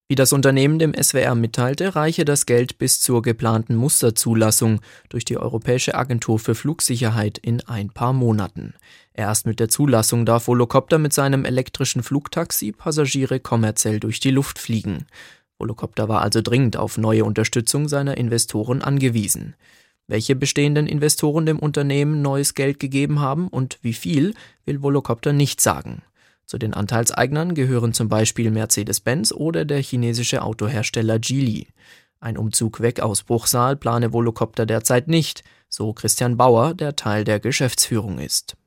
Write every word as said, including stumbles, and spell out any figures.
Wie das Unternehmen dem S W R mitteilte, reiche das Geld bis zur geplanten Musterzulassung durch die Europäische Agentur für Flugsicherheit in ein paar Monaten. Erst mit der Zulassung darf Volocopter mit seinem elektrischen Flugtaxi Passagiere kommerziell durch die Luft fliegen. Volocopter war also dringend auf neue Unterstützung seiner Investoren angewiesen. Welche bestehenden Investoren dem Unternehmen neues Geld gegeben haben und wie viel, will Volocopter nicht sagen. Zu den Anteilseignern gehören zum Beispiel Mercedes-Benz oder der chinesische Autohersteller Geely. Ein Umzug weg aus Bruchsal plane Volocopter derzeit nicht, so Christian Bauer, der Teil der Geschäftsführung ist.